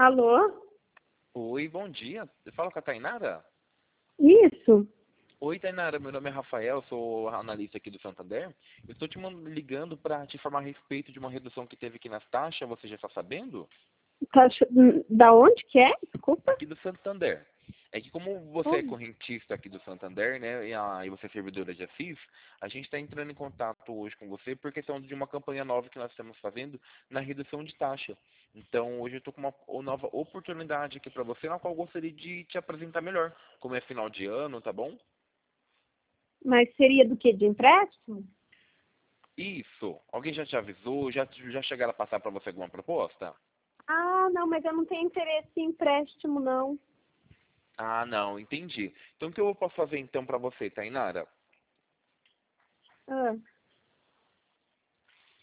Alô? Oi, bom dia. Você fala com a Tainara? Isso? Oi, Tainara, meu nome é Rafael, sou analista aqui do Santander. Eu estou ligando para te informar a respeito de uma redução que teve aqui nas taxas, você já está sabendo? Da onde que é? Desculpa. Aqui do Santander. É que como você é Oh, correntista aqui do Santander, né, e você é servidora de Assis, a gente está entrando em contato hoje com você por questão de uma campanha nova que nós estamos fazendo na redução de taxa. Então, hoje eu estou com uma nova oportunidade aqui para você, na qual eu gostaria de te apresentar melhor. Como é final de ano, tá bom? mas seria do que? De empréstimo? Isso. Alguém já te avisou? Já chegaram a passar para você alguma proposta? Ah, não, mas eu não tenho interesse em empréstimo, não. Ah, não, entendi. Então, o que eu posso fazer então para você, Tainara? Ah.